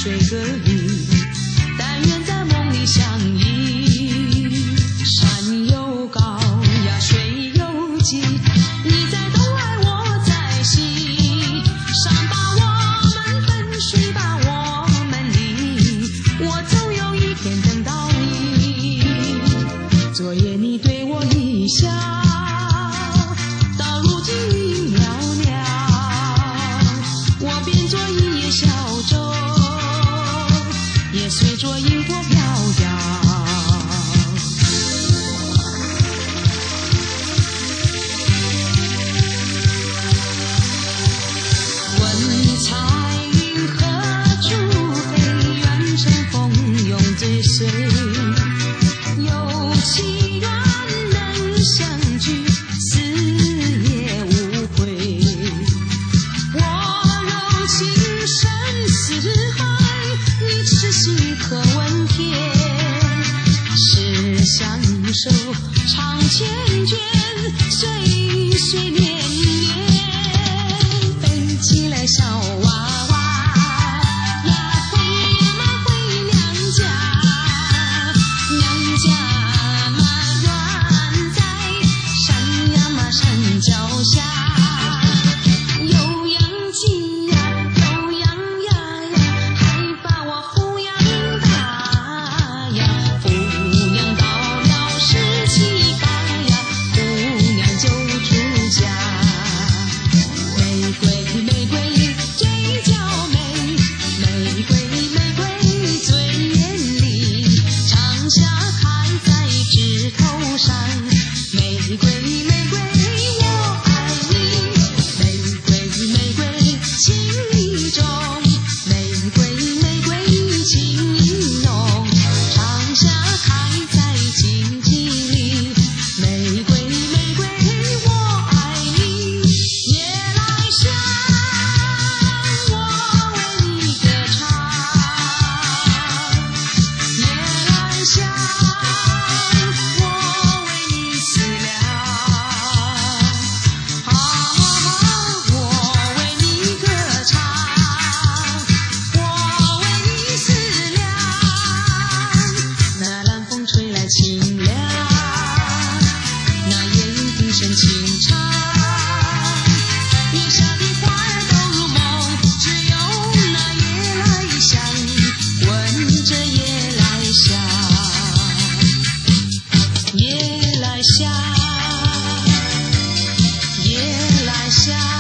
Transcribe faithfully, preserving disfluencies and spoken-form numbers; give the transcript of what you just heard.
睡隔壁，但愿在梦里相依。山又高呀，水又急，你在东爱我在西，山把我们分，水把我们离，我总有一天等到你。昨夜你对我一笑，到如今已渺渺，我变作一叶小舟，也随着萤火飘摇。问彩云何处飞，愿乘风永追随，有情愿能相聚，死也无悔。我柔情深似海，你痴心可问天，是相守长缱绻，岁岁年年。飞起来小娃娃呀，回嘛回娘家，娘家嘛远在山呀嘛山脚下，有羊鸡呀，有羊呀呀，还把我抚养大呀，抚养到了十七八呀，姑娘就出家。玫瑰玫瑰嘴角美，玫瑰玫瑰最艳丽，长夏开在枝头上，玫瑰玫瑰我爱你，玫瑰玫瑰情意重，玫瑰玫瑰情意浓，长夏开在荆棘里，玫瑰玫瑰我爱你，夜来香我为你歌唱，夜来香我为你思量，啊，我为你歌唱，我为你思量，那南风吹来清凉，那夜莺低声轻唱，月下的花儿都入梦，只有那夜来香闻着夜来香，夜来香，夜来香。